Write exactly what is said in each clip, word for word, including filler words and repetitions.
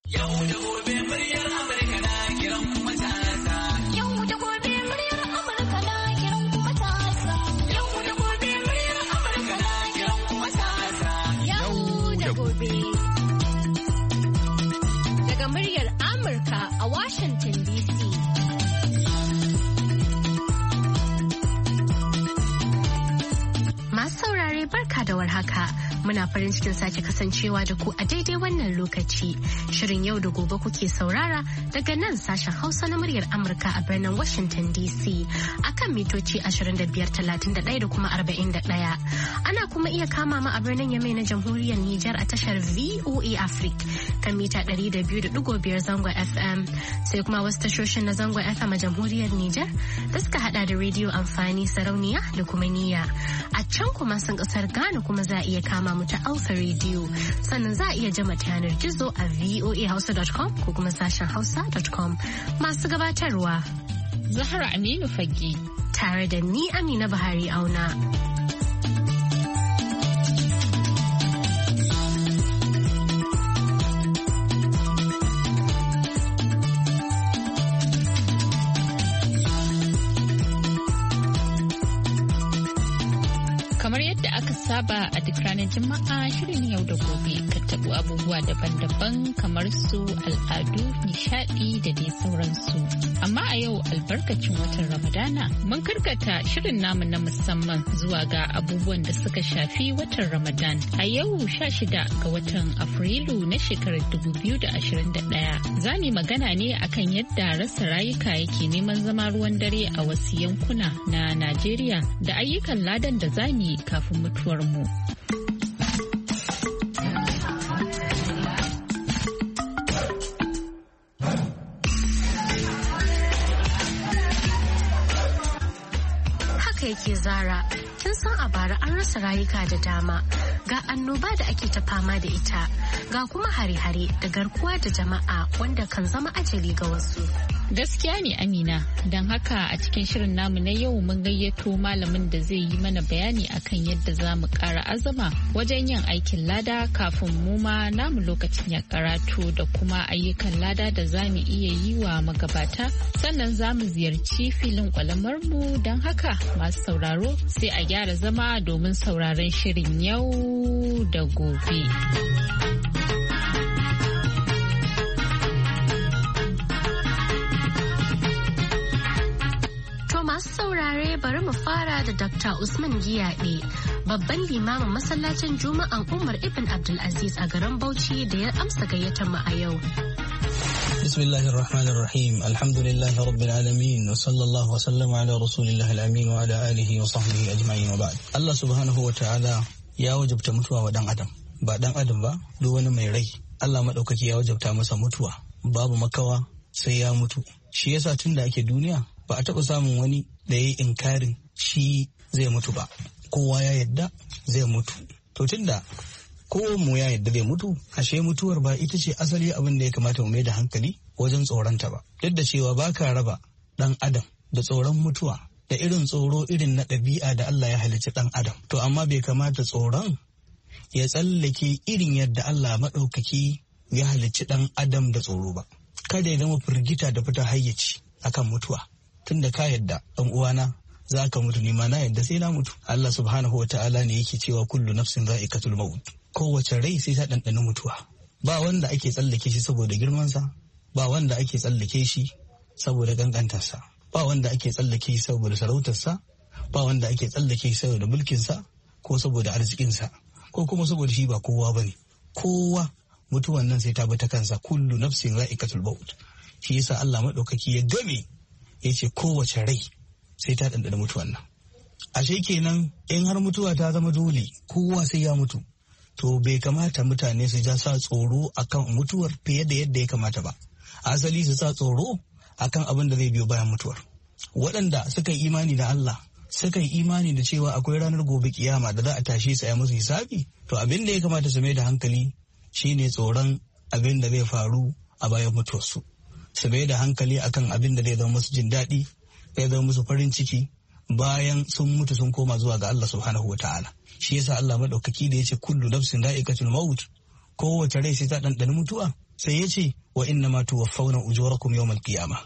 Yau da gobe muryar Amurka na kiran kuma tasa. Yau da gobe muryar Amurka na kiran kuma tasa. Yau da gobe muryar Amurka na kiran kuma tasa. Yau da gobe. Daga muryar Amurka a Washington D C. Masu saurare barka da warhaka. Muna farin cikin sake kasancewa da ku a daidai wannan lokaci. Shirin yau da gobe kuke saurara daga nan sashen Hausa na muryar Amurka a birnin Washington D C akan mitoci ashirin da biyar talatin da ɗaya da kuma arba'in da ɗaya. Ana kuma iya kama mu a birnin Yamai na Jamhuriyar Nijar a tashar V O A Africa kan mita ɗari da biyu da ɗigo biyar zangon F M. Sai kuma wasu tashoshin na zangon F M a Jamhuriyar Nijar da suka hada da rediyo amfani sarauniya da kuma niyya. A can kuma sun kasar Ghana kuma za a iya kama mu ta Alpha Radio. Sannan za a iya jama ta yanar gizo a voa hausa dot com ko kuma sashen hausa dot com. Masu gabatarwa Zahra Aminu Fagge tare da ni Amina Buhari Auna. Saba a duk ranar Juma'a shirin yau da gobe kan taɓo abubuwa daban-daban kamar su al'adu, nishaɗi da dai sauransu. Amma a yau albarkacin watan Ramadana mun karkata shirin namu na musamman zuwa ga abubuwan da suka shafi watan Ramadan. A yau sha shida ga watan Afrilu na shekarar dubu biyu da ashirin da ɗaya. Za mu magana ne akan yadda rasa rayuka yake neman zama ruwan dare a wasu yankuna na Najeriya da ayyukan ladan da za mu yi kafin mutuwar mu. Haka yake Zara, kin san a bara an rasa rayuka da dama, ga annoba da ake ta fama da ita, ga kuma hare-hare da garkuwa da jama'a wanda kan zama ajali ga wasu. Gaskiya ne Amina, don haka a cikin shirin namu na yau mun gayyato malamin da zai yi mana bayani akan yadda za mu ƙara azama wajen yin aikin lada kafin mu ma namu lokacin ya karatu da kuma ayyukan lada da za mu iya yi wa magabata. Sannan za mu ziyarci filin kwalamar mu don haka masu sauraro sai a gyara zama domin sauraron shirin yau da gobe. Masu saurare bari mu fara da Dokta Usman Giyaɗe, babban limamin masallacin Juma'an Umar Ibn Abdulaziz a garin Bauchi da ya amsa gayyatar mu a yau. Bismillahir Rahmanir Rahim. Alhamdulillahi Rabbil Alamin wa sallallahu wa sallama ala Rasulillahi al-Amin wa ala alihi wa sahbihi ajma'in wa ba'd. Allah subhanahu wa ta'ala ya wajabta mutuwa wa dan adam. Ba dan adam ba, duk wani mai rai. Allah madaukaki ya wajabta masa mutuwa. Babu makawa sai ya mutu. Shi yasa tunda ake duniya ba a taɓa samun wani da ya yi inkarin shi zai mutu ba. Kowa ya yadda zai mutu. To tunda kowa mu ya yadda zai mutu, ashe mutuwar ba ita ce asali abin da ya kamata mu mai da hankali wajen tsoronta ba. Duk da cewa ba ka raba ɗan adam da tsoron mutuwa da irin tsoro irin na ɗabi'a da Allah ya halicci ɗan adam. To amma bai kamata tsoron ya tsallake irin yadda Allah maɗaukaki ya halicci ɗan adam da tsoro ba. Kada ya zama firgita da fita hayyaci akan mutuwa. Tun da ka yadda ɗan uwana za ka mutu, ni ma na yadda sai na mutu. Allah subhanahu wa ta'ala ne yake cewa kullu nafsin za'iqatul maut. Kowace rai sai ta ɗanɗana mutuwa. Ba wanda ake tsallake shi saboda girmansa, ba wanda ake tsallake shi saboda gangantarsa, ba wanda ake tsallake shi saboda sarautarsa, ba wanda ake tsallake shi saboda mulkinsa ko saboda arzikinsa ko kuma saboda shi ba kowa bane. Kowa mutuwan nan sai ta bi ta kansa. Kullu nafsin za'iqatul maut. Shi yasa Allah madaukaki ya game ya ce kowace rai sai ta ɗanɗana mutuwan nan. Ashe kenan in har mutuwa ta zama dole kowa sai ya mutu, to bai kamata mutane su ja sa tsoro akan mutuwar fiye da yadda ya kamata ba. Asali su sa tsoro akan abin da zai biyo bayan mutuwar. Waɗanda suka yi imani da Allah, suka yi imani da cewa akwai ranar gobe kiyama da za a tashe su a musu hisabi, to abin da ya kamata su mai da hankali shine tsoron abin da zai faru a bayan mutuwarsu. Su mai da hankali akan abin da zai zama musu jin daɗi, zai zama musu farin ciki bayan sun mutu sun koma zuwa ga Allah subhanahu wataala. Shi yasa Allah madaukaki da yace kullu nafsin da'iqatul maut, kowace rai sai ta ɗanɗana mutuwa, sai ya ce wa inna ma tuwaffawna ujurakum yawmal qiyamah,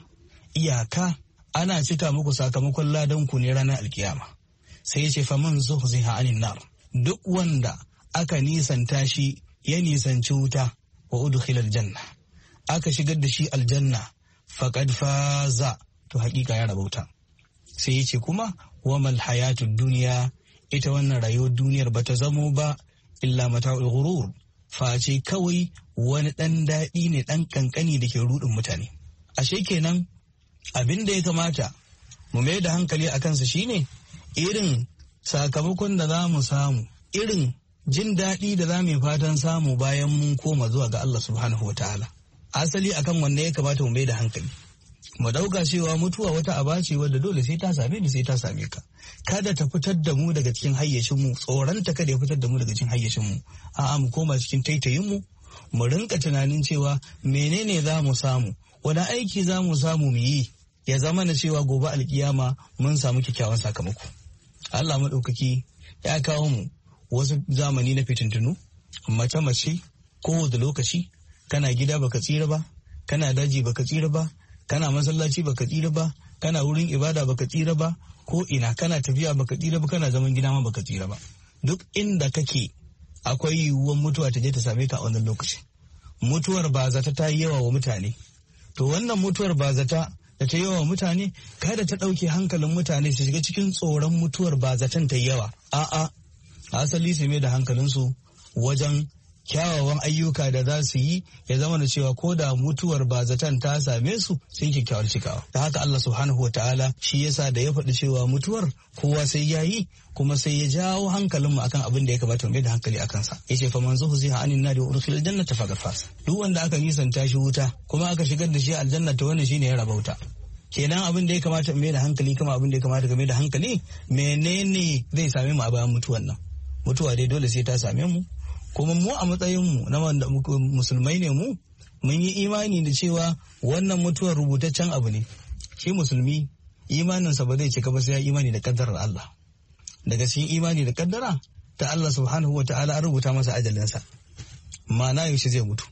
iyaka ana cika muku sakamakon ladan ku ne ranar alkiyama. Sai ya ce faman zuhziha anin nar, duk wanda aka nisanta shi ya nisanci wuta wa udkhilal janna, aka shigar da shi aljanna, faqad faza, to hakika ya rabauta. Sai ya ce kuma wa mal hayatud dunya, ita wannan rayuwar duniyar bata zamo ba illa mata'ul ghurur, face kawai wani dan daɗi ne dan kankani da ke rudin mutane. Ashe kenan abin da ya kamata mu mai da hankali a kansa shine irin sakamakon da za mu samu, irin jin daɗi da za mu fatan samu bayan mun koma zuwa ga Allah subhanahu wa ta'ala. Asali akan wanne ya kamata mu mai da hankali. Mu ɗauka cewa mutuwa wata aba ce wadda dole sai ta same ni sai ta same ka. Kada ta fitar da mu daga cikin hayyacinmu, tsoronta kada ya fitar da mu daga cikin hayyacinmu. A'a, mu koma cikin taitayinmu, mu rinka tunanin cewa menene za mu samu, wani aiki za mu samu mu yi, ya zama na cewa gobe alkiyama mun samu kyakkyawan sakamako. Allah maɗaukaki ya kawo mu wasu zamani na fitintunu, mace-mace kowane lokaci, kana gida baka tsira ba, kana daji baka tsira ba, kana masallaci baka tsira ba, kana wurin ibada baka tsira ba, ko ina kana tafiya baka tsira ba, kana zaman gida ma baka tsira ba. Duk inda kake akwai yiwuwar mutuwa ta je ta same ka a wannan lokaci. Mutuwar bazata ta yi yawa wa mutane. To wannan mutuwar bazata da ta yi yawa wa mutane, kada ta ɗauke hankalin mutane su shiga cikin tsoron mutuwar bazatan ta yi yawa. A'a, asali su mai da hankalinsu wajen kyawawan ayyuka da za su yi, ya zama da cewa ko da mutuwar bazatan ta same su sun kyakkyawar cikawa. Ta haka Allah subhanahu wa ta'ala shi yasa da ya faɗi cewa mutuwar kowa sai ya yi, kuma sai ya jawo hankalinmu akan abin da ya kamata mu mai da hankali a kansa. Ya ce faman zuhziha anin nari wa udkhila aljannata faqad faz. Duk wanda aka nisanta shi wuta kuma aka shigar da shi aljanna, to wannan shine ya rabauta. Kenan abin da ya kamata mu mai da hankali, kama abin da ya kamata ka mai da hankali, menene zai same mu a bayan mutuwan nan? Mutuwa dai dole sai ta same mu, kuma mu a matsayinmu na wanda musulmai ne mu, mun yi imani da cewa wannan mutuwar rubutaccen abu ne. Shi musulmi imaninsa ba zai cika ba sai ya imani da kaddarar Allah. Daga cikin imani da kaddara ta Allah subhanahu wa ta'ala an rubuta masa ajalinsa, ma'ana yaushe zai mutu,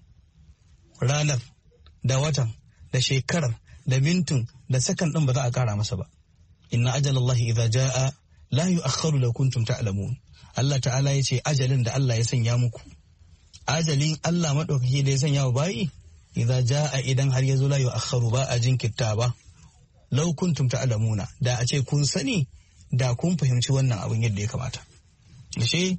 ranar da watan da shekarar da mintin da sakan din ba za a kara masa ba. Inna ajalallahi idza jaa la yu'akhkharu law kuntum ta'lamun. Allah ta'ala ya ce ajalin da Allah ya sanya muku, ajalin Allah maɗaukaki da ya sanya wa bayi, idza jaa, idan har ya zo la yu'akhkharu, ba a jinkirta ba. Law kuntum ta'lamuna, da a ce kun sani da kun fahimci wannan abin yadda ya kamata. Ashe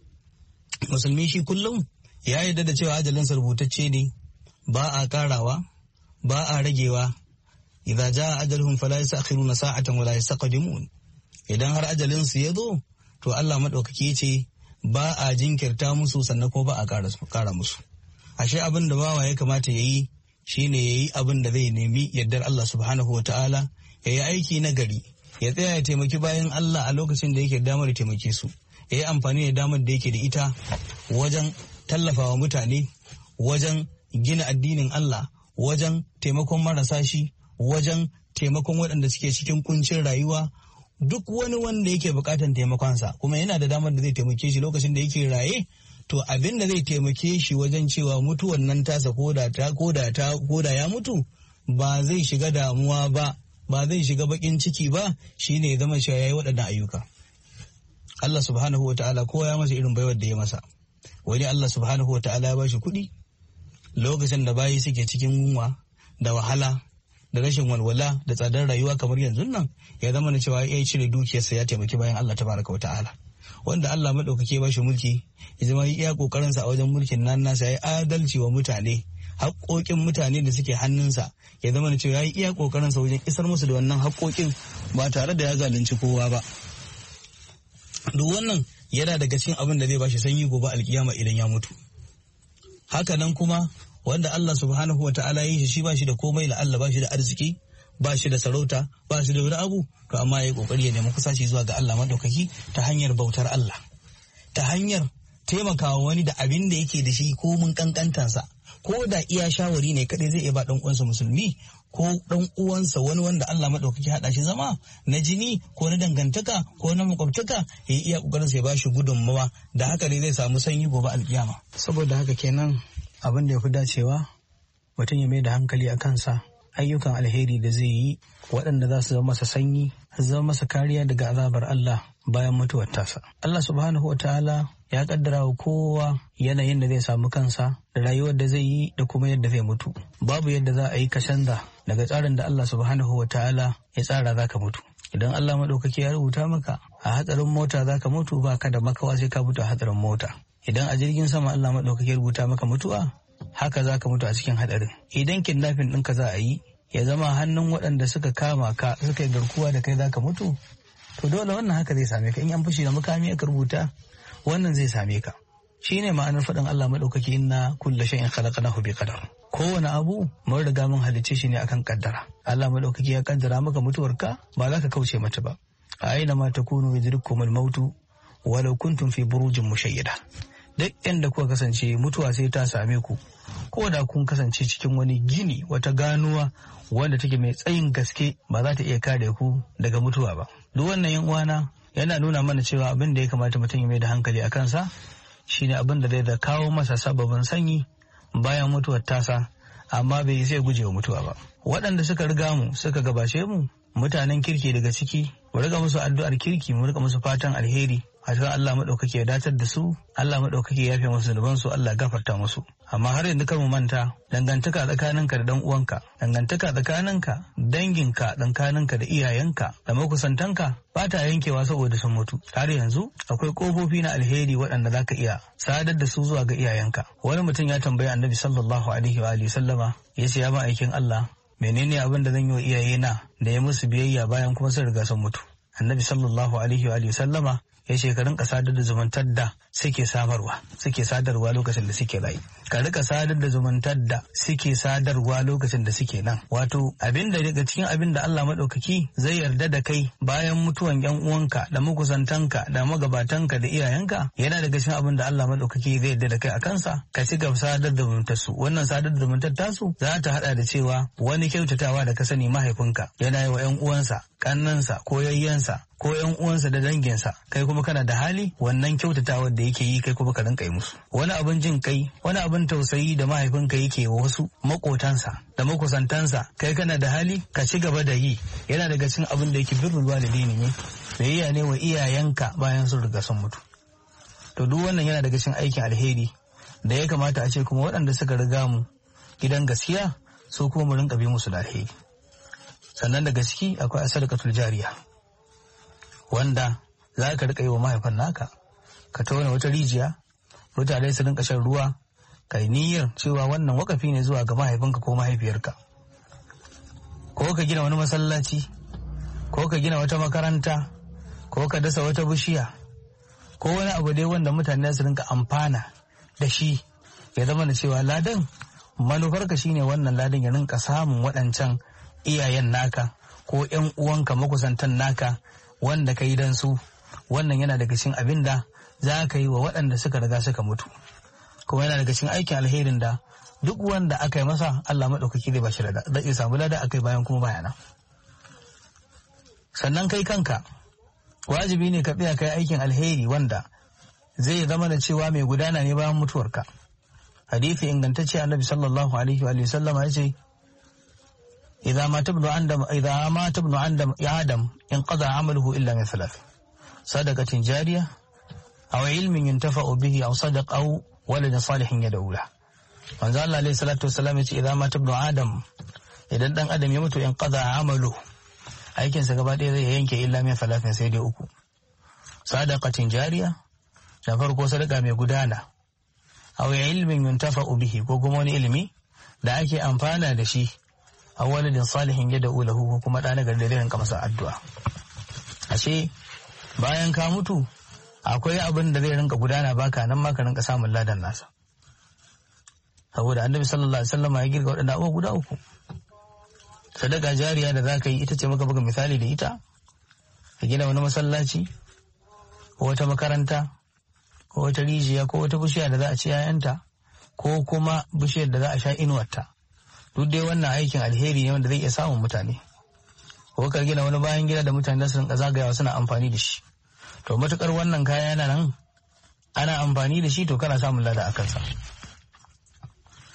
musulmi shi kullum ya yarda da cewa ajalin sa rubutacce ne, ba a karawa ba a ragewa. Idza jaa ajaluhum fala yastakhiruna sa'atan wala yastaqdimun. Idan har ajalin su ya zo, to Allah maɗaukaki ce ba a jinkirta musu, sannan ko ba a ƙara musu. Ashe abin da bawa ya kamata ya yi shi ne ya yi abin da zai nemi yardar Allah subhanahu wa ta'ala, ya yi aiki na gari, ya tsaya ya taimaki bayan Allah a lokacin da yake damar taimake su, ya yi amfani da damar da yake da ita wajen tallafawa mutane, wajen gina addinin Allah, wajen taimakon marasa shi, wajen taimakon waɗanda suke cikin kuncin rayuwa. Duk wani wanda yake bukatan taimakonsa kuma yana da damar da zai taimake shi lokacin da yake raye, to abin da zai taimake shi wajen cewa mutuwan nan tasa koda ta koda ta koda ya mutu ba zai shiga damuwa ba, ba zai shiga bakin ciki ba, shine ya zama cewa yayi waɗannan ayyuka. Allah subhanahu wataala kowa ya masa irin baiwar da ya masa. Wani Allah subhanahu wataala ya bashi kuɗi lokacin da bayi suke cikin yunwa da wahala da rashin walwala da tsadar rayuwa kamar yanzu nan, ya zama na cewa ya cire dukiyarsa ya taimaki bayan Allah tabaraka wa ta'ala. Wanda Allah madaukake ba shi mulki, ya zama iya kokarin sa a wajen mulkin nan nasa, ya adalci wa mutane, haƙoƙin mutane da suke hannunsa, ya zama na cewa ya iya kokarin sa wajen isar musu da wannan haƙoƙin ba tare da ya zalunci kowa ba. Duk wannan yana daga cikin abin da zai ba shi sanyi gobe alkiyama idan ya mutu. Haka nan kuma wanda Allah subhanahu wa ta'ala ya yi shi ba shi da komai, la Allah ba shi da arziki, ba shi da sarauta, ba shi da wani abu, to amma ya yi kokari ya nemi kusaci zuwa ga Allah madaukaki ta hanyar bautar Allah, ta hanyar taimakawa wani da abin da yake da shi ko mun kankantansa, ko da iya shawari ne kadai zai iya ba dan uwansa musulmi ko dan uwansa wani wanda Allah madaukaki hada shi zama na jini ko na dangantaka ko na makwabtaka, ya iya kokarin sa ya ba shi gudunmawa, da haka ne zai samu sanyi gobe alkiyama. Saboda haka kenan abin da ya fi dacewa mutum ya mai da hankali a kansa ayyukan alheri da zai yi waɗanda za su zama masa sanyi, zama masa kariya daga azabar Allah bayan mutuwar tasa. Allah subhanahu wa ta'ala ya kaddara wa kowa yanayin da zai samu kansa da rayuwar da zai yi da kuma yadda zai mutu. Babu yadda za a yi ka canza daga tsarin da Allah subhanahu wa ta'ala ya tsara za ka mutu. Idan Allah maɗaukaki ya rubuta maka a hatsarin mota za ka mutu, ba ka da makawa sai ka mutu a hatsarin mota. Idan a jirgin sama Allah maɗaukaki ya rubuta maka mutuwa, haka za ka mutu a cikin haɗarin. Idan kidnapping ɗinka za a yi ya zama hannun waɗanda suka kama ka suka yi garkuwa da kai za ka mutu, to dole wannan haka zai same ka. In an fushi da makami aka rubuta, wannan zai same ka. Shine ma'anar faɗin Allah maɗaukaki, inna kulla shay'in khalaqnahu bi qadar. Kowane abu mun riga mun halicce shi ne akan kaddara. Allah maɗaukaki ya kaddara maka mutuwarka, ba za ka kauce mata ba. A aina ma takunu yudrikumul mautu walau kuntum fi burujin mushayyada. Duk inda kuka kasance mutuwa sai ta same ku, ko da kun kasance cikin wani gini, wata ganuwa wanda take mai tsayin gaske, ba za ta iya kare ku daga mutuwa ba. Duk wannan yan uwana yana nuna mana cewa abin da ya kamata mutum ya mai da hankali a kansa shine abin da zai da kawo masa sababin sanyi bayan mutuwar tasa, amma bai sai guje wa mutuwa ba. Waɗanda suka riga mu suka gabace mu, mutanen kirki daga ciki, mu riga musu addu'ar kirki, mu riga musu fatan alheri, a cikin Allah maɗaukaki ya datar da su, Allah maɗaukaki ya yafe musu zunubansu, Allah gafarta musu. Amma har yanzu kar mu manta, dangantaka tsakaninka da dan uwanka, dangantaka tsakaninka danginka, tsakaninka da iyayenka da makusantanka ba ta yankewa saboda sun mutu. Har yanzu akwai kofofi na alheri waɗanda zaka iya sadar da su zuwa ga iyayenka. Wani mutum ya tambayi Annabi sallallahu alaihi wa alihi sallama, ya ce ya ba aikin Allah, menene abin da zan yi wa iyayena da ya musu biyayya bayan kuma sun riga sun mutu? Annabi sallallahu alaihi wa alihi sallama ya ce ka rinka sadar da zumuntar da suke samarwa suke sadarwa lokacin da suke rayu. Ka rika sadar da zumuntar da suke sadarwa lokacin da suke nan. Wato abin da daga cikin abin da Allah maɗaukaki zai yarda da kai bayan mutuwan yan uwanka da makusantanka da magabatanka da iyayenka, yana daga cikin abin da Allah maɗaukaki zai yarda da kai a kansa, ka ci gaba sadar da zumuntar su. Wannan sadar da zumuntar tasu za ta hada da cewa wani kyautatawa da ka sani mahaifinka yana yi wa yan uwansa, kannansa ko yayyansa ko yan uwansa da danginsa, kai kuma kana da hali, wannan kyautatawar da yake yi kai kuma ka rinka yi musu. Wani abin jin kai, wani abin tausayi da mahaifinka yake wa wasu makotansa da makusantansa, kai kana da hali ka ci gaba da yi. Yana daga cikin abin da yake birrul walidaini ne, biyayya ne wa iyayenka bayan sun riga sun mutu. To duk wannan yana daga cikin aikin alheri da ya kamata a ce kuma waɗanda suka riga mu gidan gaskiya su kuma mu rinka bi musu da alheri. Sannan daga ciki akwai asadaqatul jariya, wanda za ka rika yi wa mahaifan naka. Ka tauna wata rijiya, mutane su rinka shan ruwa, ka yi niyyar cewa wannan wakafi ne zuwa ga mahaifinka ko mahaifiyarka. Ko ka gina wani masallaci, ko ka gina wata makaranta, ko ka dasa wata bishiya, ko wani abu dai wanda mutane su rinka amfana da shi, ya zama da cewa ladan manufarka shine wannan ladan ya rinka samun waɗancan iyayen naka ko ƴan uwanka makusantan naka wanda ka yi dan su. Wannan yana daga cikin abin da za ka yi wa waɗanda suka riga suka mutu, kuma yana daga cikin aikin alherin da duk wanda aka yi masa Allah maɗaukaki zai ba shi lada, zai samu lada akai bayan kuma bayana. Sannan kai kanka wajibi ne ka tsaya kai aikin alheri wanda zai zama da cewa mai gudana ne bayan mutuwarka. Hadisi ingantacce Annabi sallallahu alaihi wa sallama ya ce, idza mata ibnu adam idza mata ibnu adam ya adam inqada amaluhu illa min thalath: sadaqatin jariya, aw ilmin yuntafa'u bihi, aw sadaq aw waladin salihin yad'u lahu. Manzo Allah alaihi salatu wassalam ya ce idza mata ibnu adam, idan dan adam ya mutu inqada amaluhu, aikin sa gaba ɗaya zai yanke illa min thalathin, sai dai uku: sadaqatin jariya, da farko sadaka mai gudana, aw ilmin yuntafa'u bihi, ko kuma wani ilimi da ake amfana da shi, a waladin salihin yad'u lahu, ko kuma ɗa nagari da zai rinka masa addu'a. Ashe bayan ka mutu akwai abin da zai rinka gudana baka nan ma ka rinka samun ladan nasa, saboda Annabi sallallahu alaihi wasallam ya girga waɗanda abubuwa guda uku. Sadaka jariya da zaka yi ita ce muka buga misali da ita, ka gina wani masallaci ko wata makaranta ko wata rijiya ko wata bishiya da za a ci ‘ya'yanta, ko kuma bishiyar da za a sha inuwarta. Duk dai wannan aikin alheri ne wanda zai iya samun mutane. Ko ka gina wani bayan gida da mutane su rinka zagayawa suna amfani da shi. To matukar wannan kaya yana nan ana amfani da shi, to kana samun lada a kansa.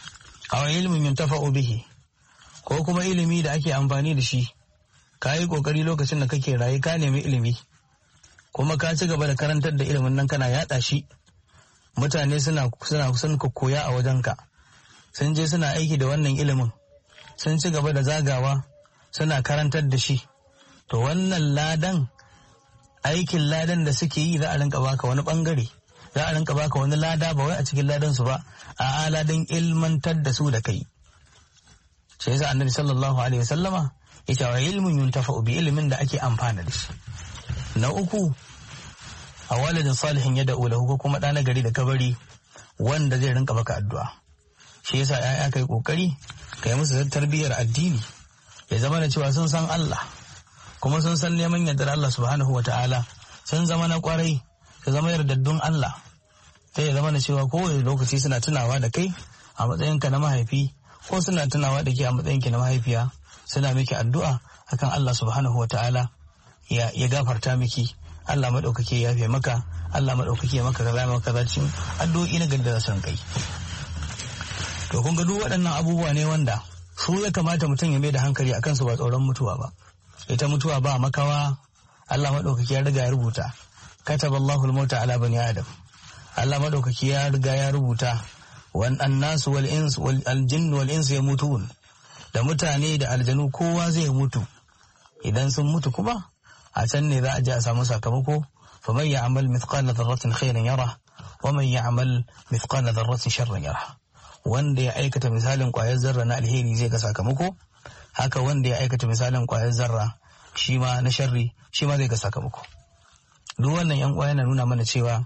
aw ilmin yuntafa'u bihi, ko kuma ilimi da ake amfani da shi. Ka yi kokari lokacin da kake raye ka nemi ilimi, kuma ka ci gaba da karantar da ilimin nan kana yada shi. Mutane suna suna sun koya a wajenka, sun je suna aiki da wannan ilimin, sun ci gaba da zagawa suna karantar da shi. To wannan ladan, aikin ladan da suke yi za a rinka baka wani bangare, za a rinka baka wani lada, ba wai a cikin ladan su ba, a ladan ilmantar da su da kai. Sai yasa annabi sallallahu alaihi wasallama ya ce wa ilmin yuntafa'u bi, ilimin da ake amfana da shi. Na uku, a walidin salihin ya da'u lahu, ko kuma ɗa na gari da kabari wanda zai rinka baka addu'a. Shi yasa ya'ya kai kokari kai musu tarbiyyar addini, ya zama da cewa sun san Allah, kuma sun san neman yardar Allah subhanahu wata'ala, sun zama na kwarai, su zama yardaddun Allah, sai ya zama da cewa kowane lokaci suna tunawa da kai a matsayinka na mahaifi, ko suna tunawa da ke a matsayinki na mahaifiya, suna miki addu'a akan Allah subhanahu wata'ala ya ya gafarta miki, Allah madaukake ya yafe maka, Allah madaukake ya maka kaza maka kaza, cikin addu'o'i na ganda san kai. To kun ga duk waɗannan abubuwa ne wanda su ya kamata mutum ya mai da hankali akan su, ba tsoron mutuwa ba. Ita mutuwa ba makawa, Allah madaukake ya riga ya rubuta, kataballahu al-mauta ala bani adam. Allah madaukake ya riga ya rubuta, wan annasu wal ins wal aljinn wal ins yamutun, da mutane da aljanu kowa zai mutu. Idan sun mutu kuma a can ne za a je a samu sakamako. fa man ya'mal mithqala dharratin khairan yara wa man ya'mal mithqala dharratin sharran yara. Wanda ya aikata misalin kwayar zarra na alheri zai ga sakamako, haka wanda ya aikata misalin kwayar zarra shi ma na sharri shi ma zai ga sakamako. Duk wannan yan uwa yana nuna mana cewa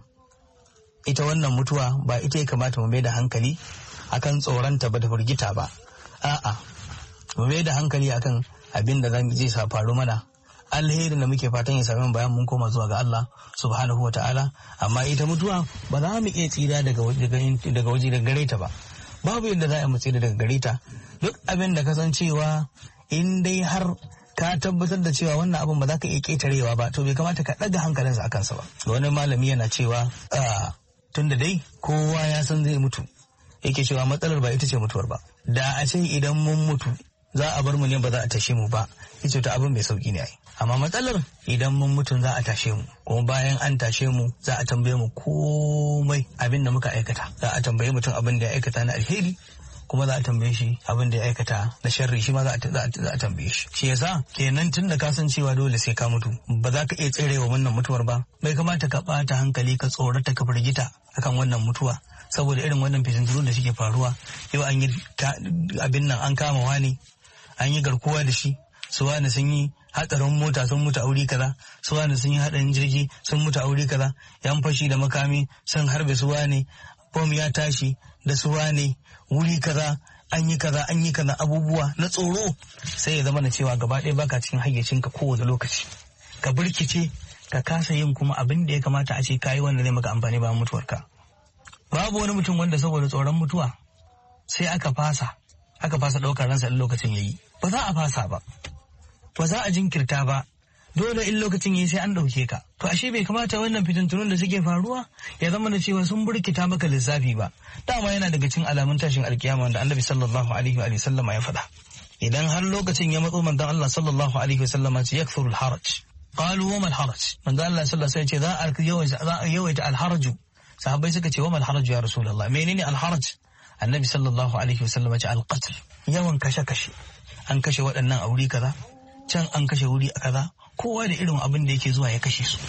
ita wannan mutuwa ba ita ya kamata mu mai da hankali akan tsoronta ba da firgita ba, a'a mu mai da hankali akan abin da zai sa faru mana, alherin da muke fatan ya sami bayan mun koma zuwa ga Allah subhanahu wa ta'ala. Amma ita mutuwa ba za mu iya tsira daga waje daga gare ta ba, babu yadda za a mu tsira daga gare ta. Duk abin da kasancewa in dai har ka tabbatar da cewa wannan abin ba za ka iya ketarewa ba, to bai kamata ka ɗaga hankalinsa a kansa ba. Wani malami yana cewa tun da dai kowa ya san zai mutu, yake cewa matsalar ba ita ce mutuwar ba, da a ce idan mun mutu za a bar mu ne ba za a tashe mu ba, yace ta abin mai sauki ne ai. Amma matsalar idan mun mutu za a tashe mu, kuma bayan an tashe mu za a tambaye mu komai abin da muka aikata. Za a tambaye mutum abin da ya aikata na alheri, kuma za a tambaye shi abin da ya aikata na sharri, shi ma za a tambaye shi. Shi yasa kenan tun da ka san cewa dole sai ka mutu, ba za ka iya tserewa wannan mutuwar ba, bai kamata ka ɓata hankali ka tsorata ka firgita akan wannan mutuwa, saboda irin wannan fitintunu da suke faruwa. Yau an yi abin nan, an kama wani, an yi garkuwa da shi, su wani sun yi hatsarin mota sun mutu a wuri kaza, su wani sun yi hatsarin jirgi sun mutu a wuri kaza, yan fashi da makami sun harbe su wani, bom ya tashi da su wani wuri kaza, an yi kaza an yi kaza, abubuwa na tsoro. Sai ya zama na cewa gaba ɗaya baka cikin hayyacinka kowane lokaci, ka birkice ka kasa yin kuma abin da ya kamata a ce kayi wanda zai maka amfani ba mutuwarka. Babu wani mutum wanda saboda tsoron mutuwa sai aka fasa aka fasa ɗaukar ransa in lokacin yayi. Ba za a fasa ba, ba za a jinkirta ba, dole in lokacin yayi sai an ɗauke ka. To ashe bai kamata wannan fitintunun da suke faruwa ya zama da cewa sun burkita maka lissafi ba. Dama yana daga cikin alamun tashin alkiyama wanda Annabi sallallahu alaihi wa sallama ya faɗa. Idan har lokacin ya matso manzon Allah sallallahu alaihi wa sallama ce yakthuru al-haraj. Qalu wa ma al-haraj? Manzon Allah sallallahu alaihi wa sallam ce za a yawaita al-haraju. Sahabbai suka ce wa ma al-haraj ya Rasulullah? Menene al-haraj? Annabi sallallahu alaihi wa sallama ce al-qatl. Yawan kashe-kashe. An kashe waɗannan a wuri kaza, can an kashe wuri a kaza, kowa da irin abin da yake zuwa ya kashe su.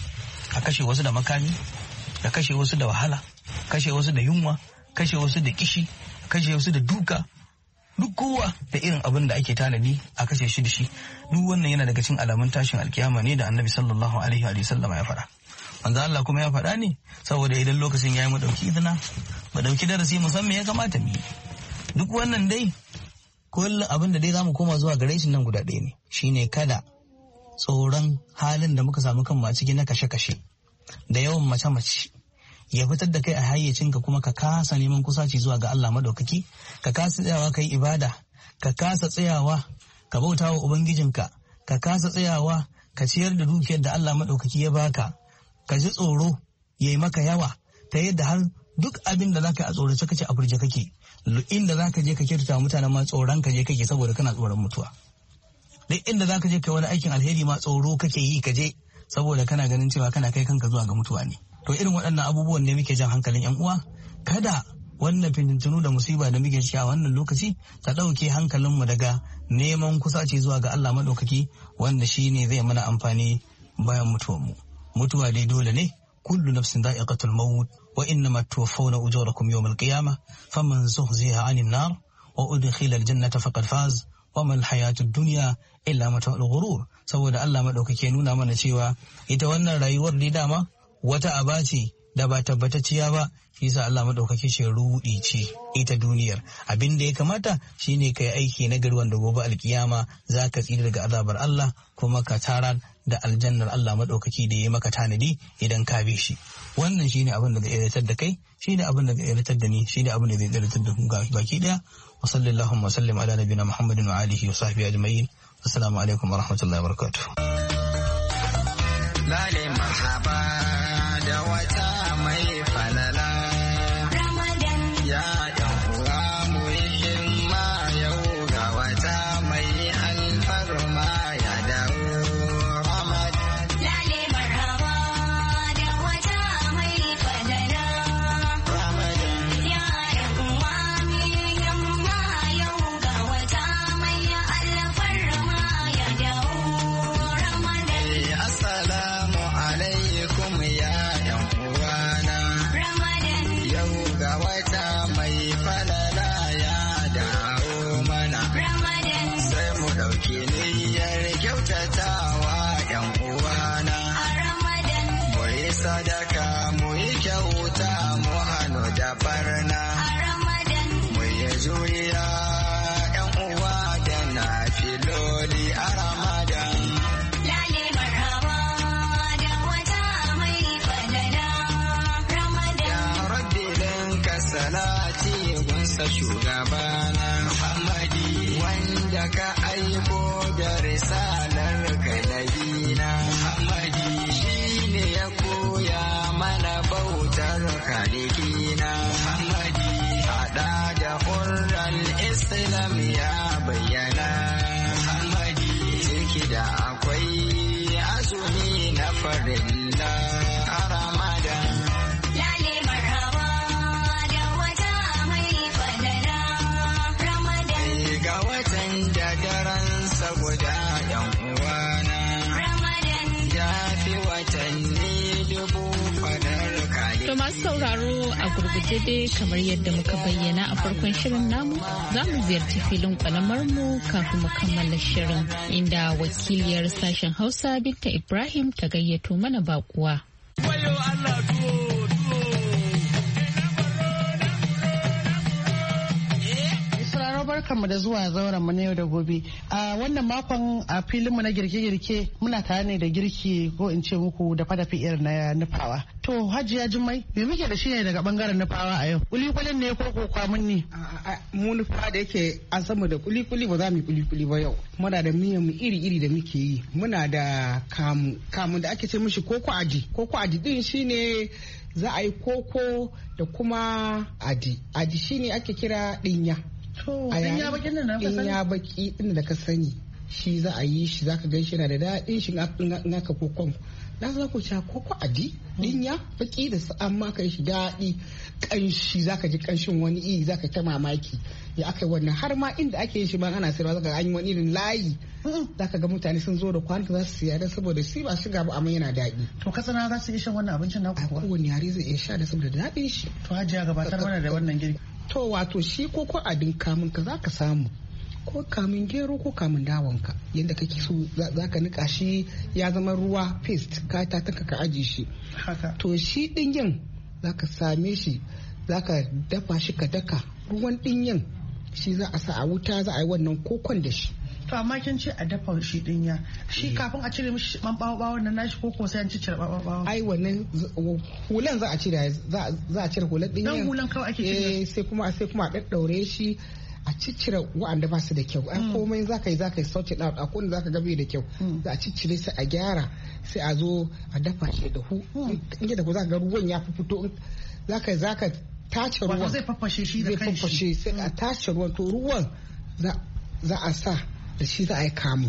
A kashe wasu da makami, da kashe wasu da wahala, kashe wasu da yunwa, kashe wasu da kishi, kashe wasu da duka. Duk kowa da irin abin da ake tanadi a kashe shi da shi. Duk wannan yana daga cikin alamun tashin alkiyama ne da Annabi sallallahu alaihi wa sallama ya faɗa. Manzo Allah kuma ya faɗa ne saboda idan lokacin yayi mu dauki idana, mu dauki darasi mu san me ya kamata mu yi. Duk wannan dai kullum abin da dai zamu koma zuwa gare shi nan guda ɗaya ne, shine kada tsoron halin da muka samu kanmu a ciki na kashe-kashe da yawan mace-mace ya fitar da kai a hayyacinka, kuma ka kasa neman kusaci zuwa ga Allah madaukaki, ka kasa tsayawa kai ibada, ka kasa tsayawa ka bauta wa ubangijinka, ka kasa tsayawa ka ciyar da dukiyar da Allah madaukaki ya baka, ka ji tsoro yayi maka yawa ta yadda har duk abin da zaka yi a tsorace kace a burje kake, inda zaka je ka kyautata mutanen ma tsoron ka je kake saboda kana tsoron mutuwa. Duk inda zaka je kai wani aikin alheri ma tsoro kake yi ka je saboda kana ganin cewa kana kai kanka zuwa ga mutuwa ne. To irin waɗannan abubuwan ne muke jan hankalin yan uwa, kada wannan fitintunu da musiba da muke ciki a wannan lokaci ta ɗauke hankalinmu daga neman kusaci zuwa ga Allah maɗaukaki, wanda shi ne zai mana amfani bayan mutuwarmu. Mutuwa dai dole ne, kullu nafsin da'iqatul maut wa innama tuwaffawna ujurakum yawmal qiyamah faman zuhziha 'anil nar wa udkhila al-jannata faqad faz wa mal hayatud dunya illa mata'ul ghurur. Saboda Allah maɗaukaki nuna mana cewa ita wannan rayuwar dai dama wata aba ce da ba tabbatacciya ba, shi yasa Allah madaukake shi rudi ce ita duniyar. Abin da ya kamata shine kai aiki na gari wanda gobe alkiyama zaka tsira daga azabar Allah kuma ka tara da aljannar Allah madaukaki da ya maka tanadi idan ka bi shi. Wannan shine abin da zai iratar da kai, shine abin da zai iratar da ni, shine abin da zai iratar da ku baki daya. Wa sallallahu wa sallim ala nabiyina Muhammadin wa alihi wa sahbihi ajma'in. Assalamu alaikum wa rahmatullahi wa barakatuh. Lale marhaba da wata mai falala Ramadan, ya yan uwa mu yi himma yau ga wata mai alfarma ya dawo Ramadan. Lale marhaba da wata mai falala Ramadan, ya yan uwa mu yi himma yau ga wata mai alfarma ya dawo Ramadan. Assalamu alaikum ya yan uwana Ramadan, yau ga wata mai falala ya dawo mana Ramadan, sai mu dauki niyyar kyautatawa yan uwana a Ramadan, mu yi sadaka mu yi kyauta mu hannu da barna a Ramadan, mu yi juriya yan uwa da nafiloli a Ramadan. Lale marhaba da wata mai falala Ramadan, ya rabbi linka salati gunsa shugabana Muhammadi, wanda ka aiko da risalar ka nabina Muhammadi, shine ya koya mana bautar kalikina Muhammadi, hada da hurral islam ya bayyana Muhammadi, ciki da akwai azumi na farilla a Ramadan. Lale marhaba da wata mai falala Ramadan, ga watan da daransa guda yan uwana Ramadan, ya fi watanni dubu fadar kali. To masu sauraro a gurguje dai kamar yadda muka bayyana a farkon shirin namu, za mu ziyarci filin kwalamar mu kafin mu kammala shirin, inda wakiliyar sashen Hausa Binta Ibrahim ta gayyato mana bakuwa. Barkanmu da zuwa zauren mu na yau da gobe. A wannan makon a filin mu na girke-girke muna tare ne da girki ko in ce muku da fadafi irin na nufawa. To Hajiya Jummai, me muke da shi ne daga bangaren nufawa a yau? Kuli-kulin ne ko ko kwamun ne? Mu nufa da yake an samu da kuli-kuli ba za mu yi kuli-kuli ba yau. Muna da miyan mu iri-iri da muke yi. Muna da kamu, kamu da ake ce mishi koko adi. Koko adi din shine za a yi koko da kuma adi. Adi shine ake kira dinya. Dinya baki din nan ka sani? Dinya baki din da ka sani. Shi za a yi shi zaka gan shi na da daɗin shi in aka kokon. Na za ku sha koko adi dinya baki da su amma kai shi daɗi, kanshi zaka ji kanshin wani iri zaka ta mamaki ya aka yi wannan, har ma inda ake yin shi ma ana sayarwa zaka ga an yi wani irin layi zaka ga mutane sun zo da kwanta za su siya da saboda shi ba shiga ba amma yana daɗi. To kasana za su iya shan wannan abincin na kuwa? Kowane yare zai iya sha da saboda daɗin shi. To Hajiya gabatar mana da wannan girki. To wato shi koko adin kamun ka zaka samu ko kamun gero ko kamun dawanka yadda kake so za ka nika shi ya zama ruwa paste ka ta taka ka aji shi haka. To shi dinyin za ka same shi za ka dafa shi ka daka ruwan dinyin shi za a sa a wuta za a yi wannan kokon da shi. To amma kin ce a dafa shi dinya shi kafin a cire mishi man bawo bawon nan nashi ko ko sai an cire bawo bawo? Ai wannan hulan za a cire za a cire hulan dinyin. Dan hulan kawai ake cire. Eh sai kuma sai kuma a daddaure shi a ciccire wa'anda ba su da kyau. An komai za ka yi za ka yi sauce out a kowane za ka gabe da kyau za a ciccire sai a gyara sai a zo a dafa shi da hu in da ku za ka ga ruwan ya fi fito zaka zaka tace ruwan. Wato zai faffashe shi da kanshi. Zai faffashe sai a tace ruwan to ruwan za a sa da shi za a yi kamu.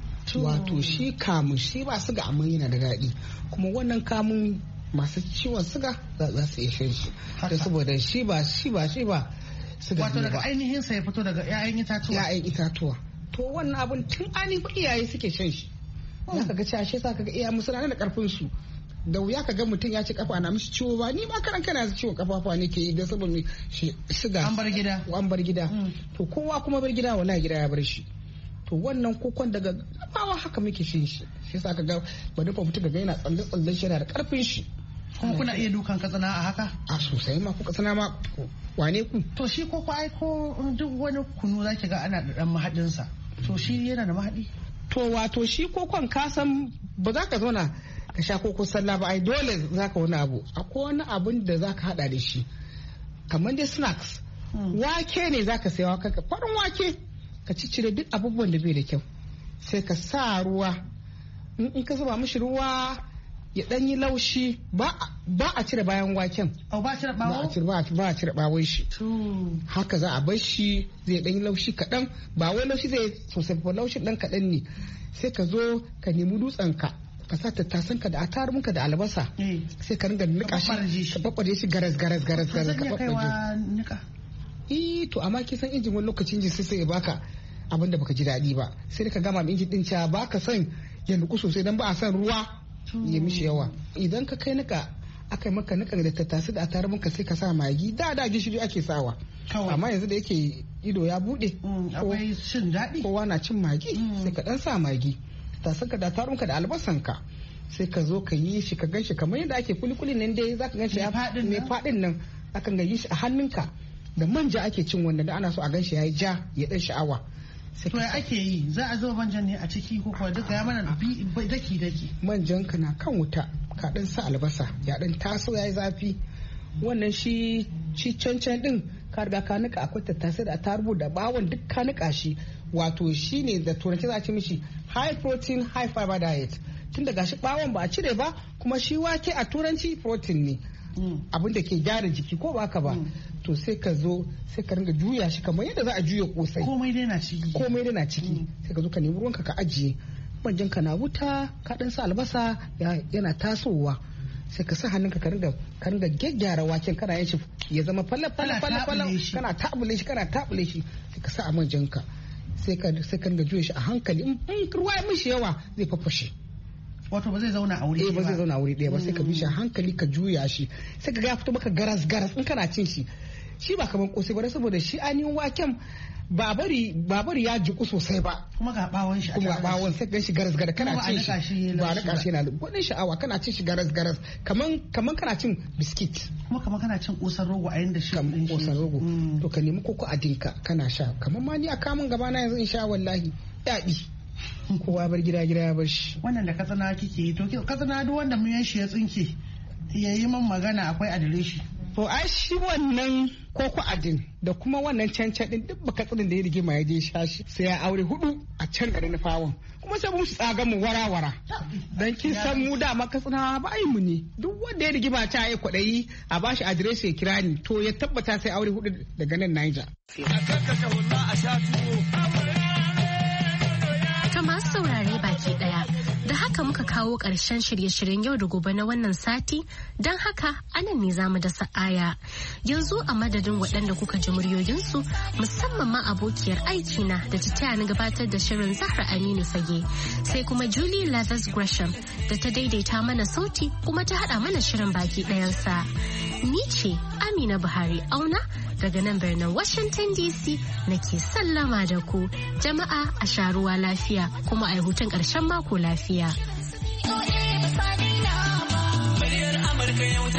Wato shi kamu shi ba suga amma yana da daɗi kuma wannan kamun masu ciwon suga za su iya shan shi. Da saboda shi ba shi ba shi ba suga. Wato daga ainihin sa ya fito daga 'ya'yan itatuwa. 'Ya'yan itatuwa. To wannan abun tun ainihin iyaye suke shan shi. Za ka ga cewa shi sa ka ga iyaye musu na da karfin su. Da wuya ka ga mutum ya ci kafa na mishi ciwo ba ni ma karan kana ciwon kafafa ne ke yi da saboda shi suga. An bar gida. An bar gida. To kowa kuma bar gida wallahi gida ya bar shi. To wannan kokon daga bawa haka muke shin shi. Shi yasa ka ga ba dafa mutum daga yana tsalle tsalle shi yana da karfin shi. Kuma kuna iya dukan katsina a haka? A sosai ma ku katsina ma wane ku? To shi ko ai ko duk wani kunu zaki ga ana da dan mahadin sa. To shi yana da mahadi? To wato shi kokon ka san ba za ka zauna ka sha koko sallah ba ai dole za ka wani abu. Akwai wani abun da za ka hada da shi. Kamar dai snacks. Wake ne za ka sayawa kanka farin wake. Ka ciccire duk abubuwan da bai da kyau. Sai ka sa ruwa. In ka zuba mishi ruwa ya dan yi laushi ba a cire bayan waken. Oh, ba a cire bawo? Ba a cire bawon shi. Haka za a bar shi zai dan yi laushi kaɗan ba wai laushi zai sosai ba laushin dan kaɗan ne. Sai ka zo ka nemi dutsen ka ka sa tattasan ka da ataruminka da albasa sai ka ringa nika shi ka babbaje shi garas garas garas garas ka babbaje. Eh to amma kisan injin wani lokacin injin sai sai ya baka abin da baka ji daɗi ba sai ka gama injin din cewa baka son ya nuku sosai dan ba a son ruwa ya mishi yawa. Idan ka kai nika aka maka nika da tattasai da atarumin ka sai ka sa magi da da gishiri ake sawa amma yanzu da yake ido ya bude akwai cin daɗi kowa na cin magi sai ka dan sa magi tattasan ka da atarumin ka da albasan ka sai ka zo ka yi shi ka ganshi kamar yadda ake kulikuli nan dai zaka ganshi ya mai fadin nan akan ga yi shi a hannunka da manja ake cin wannan da ana so a ganshi yayi ja ya dan sha'awa. To ya ake yi za a zo manjan ne a ciki ko kuwa duka ya mana daki daki. Manjan ka na kan wuta ka dan sa albasa ya dan taso yayi zafi wannan shi shi cancan din ka riga ka nika akwai tattasai da tarubu da bawon duk ka nika shi wato shine da turanci za a ce mishi high protein high fiber diet tun da gashi bawon ba a cire ba kuma shi wake a turanci protein ne. Abin da ke gyara jiki ko ba ka ba to sai ka zo sai ka ringa juya shi kamar yadda za a juya kosai komai dai na ciki komai dai na ciki sai ka zo ka nemi ruwanka ka ajiye manjan ka na wuta ka dan sa albasa yana tasowa sai ka sa hannunka ka ringa ka ringa gyaggyara waken kana yin shi ya zama falla falla falla falla kana tabule shi kana tabule shi sai ka sa a manjan ka sai ka sai ka ringa juya shi a hankali in ruwa ya mishi yawa zai fafashe. Wato ba zai zauna a wuri ɗaya ba. ba zai zauna a wuri ɗaya ba sai ka bi shi hankali ka juya shi sai ka ga ya fito maka garas garas in kana cin shi shi ba kaman kosai ba saboda shi ainihin waken ba bari ba bari ya jiku sosai ba kuma ga bawon shi kuma ga bawon sai ga shi garas garas kana cin shi ba na kashi na gudun sha'awa kana cin shi garas garas kaman kaman kana cin biskit kuma kaman kana cin kosan rogo a yanda shi kaman kosan rogo to ka nemi koko a dinka kana sha kaman ma ni a kamun gaba na yanzu in sha wallahi daɗi. Kowa bar gida gida ya bar shi. Wannan da katsina kike yi to katsina duk wanda miyan shi ya tsinke ya yi man magana akwai adireshi. To ai shi wannan koko adin da kuma wannan cancan din duk baka tsinin da ya rigima ya je shashi sai ya aure hudu a can garin Nufawan kuma sai mun tsaga mu wara-wara dan kin san mu da maka tsina ba ai mu ne duk wanda ya rigima ta yi kwadayi a bashi adireshi ya kira ni to ya tabbata sai aure hudu daga nan Niger. Ta masu saurare baki daya da haka muka kawo ƙarshen shirye-shiryen yau da gobe na wannan sati don haka anan ne zamu da sa'aya yanzu a madadin waɗanda kuka ji muryoyinsu musamman ma abokiyar aikina da ta taya ni gabatar da shirin Zahra Aminu Fage sai kuma Julie Leathers Gresham da ta daidaita mana sauti kuma ta haɗa mana shirin baki ɗayansa. Ni ce Amina Buhari Auna daga nan birnin Washington D C nake sallama da ku jama'a a sha ruwa lafiya kuma a yi hutun ƙarshen mako lafiya. Muryar Amurka yau